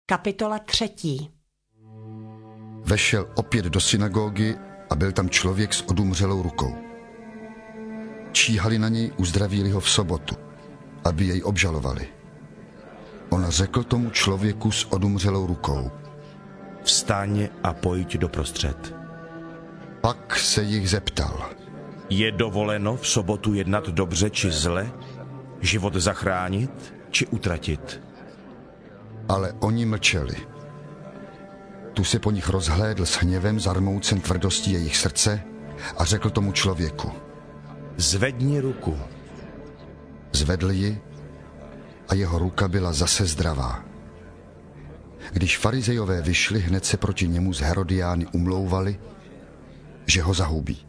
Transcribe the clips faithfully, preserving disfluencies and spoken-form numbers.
Kapitola třetí. Vešel opět do synagogy a byl tam člověk s odumřelou rukou. Číhali na něj, uzdravili ho v sobotu, aby jej obžalovali. On řekl tomu člověku s odumřelou rukou: Vstaň a pojď doprostřed. Pak se jich zeptal: Je dovoleno v sobotu jednat dobře či zle? Život zachránit či utratit? Ale oni mlčeli. Tu se po nich rozhlédl s hněvem, zarmoucen tvrdostí jejich srdce, a řekl tomu člověku: Zvedni ruku. Zvedl ji a jeho ruka byla zase zdravá. Když farizejové vyšli, hned se proti němu z Herodiány umlouvali, že ho zahubí.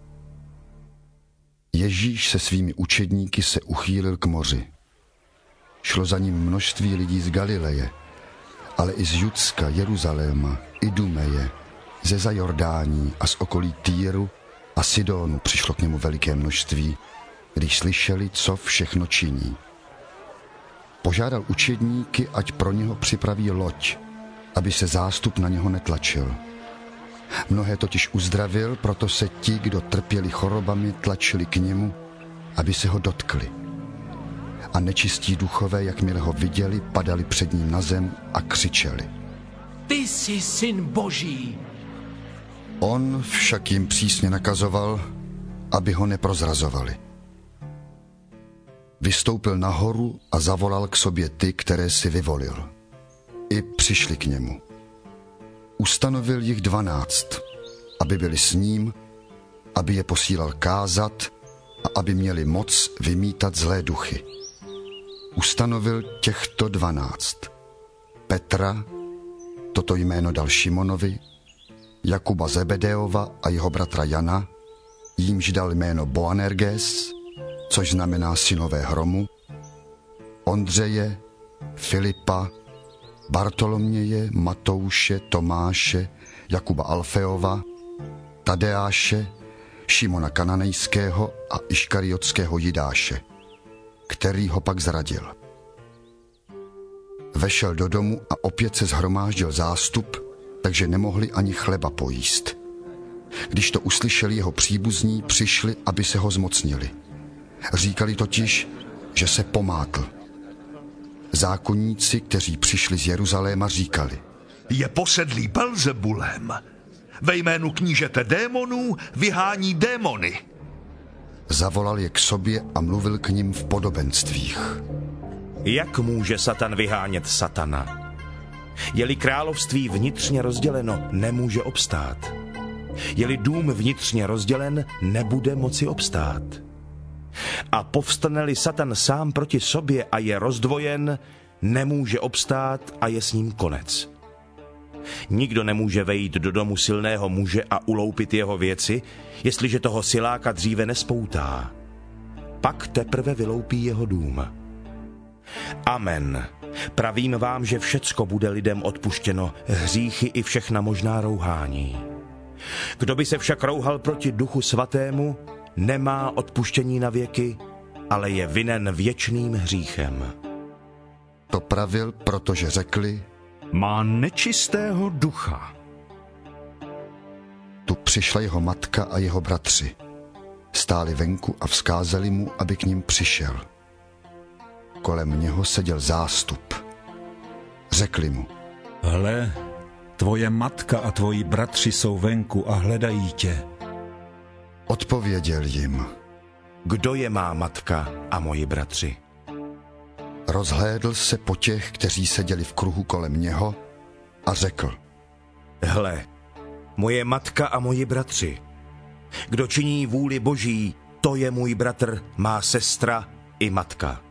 Ježíš se svými učedníky se uchýlil k moři. Šlo za ním množství lidí z Galileje, ale i z Judska, Jeruzaléma, Idumeje, ze Zajordání a z okolí Týru a Sidónu přišlo k němu veliké množství, když slyšeli, co všechno činí. Požádal učedníky, ať pro něho připraví loď, aby se zástup na něho netlačil. Mnohé totiž uzdravil, proto se ti, kdo trpěli chorobami, tlačili k němu, aby se ho dotkli. A nečistí duchové, jakmile ho viděli, padali před ním na zem a křičeli: Ty jsi syn Boží. On však jim přísně nakazoval, aby ho neprozrazovali. Vystoupil nahoru a zavolal k sobě ty, které si vyvolil. I přišli k němu. Ustanovil jich dvanáct, aby byli s ním, aby je posílal kázat a aby měli moc vymítat zlé duchy. Ustanovil těchto dvanáct: Petra, toto jméno dal Šimonovi, Jakuba Zebedeova a jeho bratra Jana, jímž dal jméno Boanerges, což znamená synové hromu, Ondřeje, Filipa, Bartoloměje, Matouše, Tomáše, Jakuba Alfeova, Tadeáše, Šimona Kananejského a Iškariotského Jidáše, který ho pak zradil. Vešel do domu a opět se shromáždil zástup, takže nemohli ani chleba pojíst. Když to uslyšeli jeho příbuzní, přišli, aby se ho zmocnili. Říkali totiž, že se pomátl. Zákonníci, kteří přišli z Jeruzaléma, říkali: Je posedlý Belzebulem. Ve jménu knížete démonů vyhání démony. Zavolal je k sobě a mluvil k nim v podobenstvích. Jak může Satan vyhánět Satana? Je-li království vnitřně rozděleno, nemůže obstát. Je-li dům vnitřně rozdělen, nebude moci obstát. A povstane-li Satan sám proti sobě a je rozdvojen, nemůže obstát a je s ním konec. Nikdo nemůže vejít do domu silného muže a uloupit jeho věci, jestliže toho siláka dříve nespoutá. Pak teprve vyloupí jeho dům. Amen. Pravím vám, že všecko bude lidem odpuštěno, hříchy i všechna možná rouhání. Kdo by se však rouhal proti Duchu Svatému, nemá odpuštění na věky, ale je vinen věčným hříchem. To pravil, protože řekli: Má nečistého ducha. Tu přišla jeho matka a jeho bratři. Stáli venku a vzkázali mu, aby k ním přišel. Kolem něho seděl zástup. Řekli mu: Hle, tvoje matka a tvoji bratři jsou venku a hledají tě. Odpověděl jim: Kdo je má matka a moji bratři? Rozhlédl se po těch, kteří seděli v kruhu kolem něho, a řekl: Hle, moje matka a moji bratři. Kdo činí vůli Boží, to je můj bratr, má sestra i matka.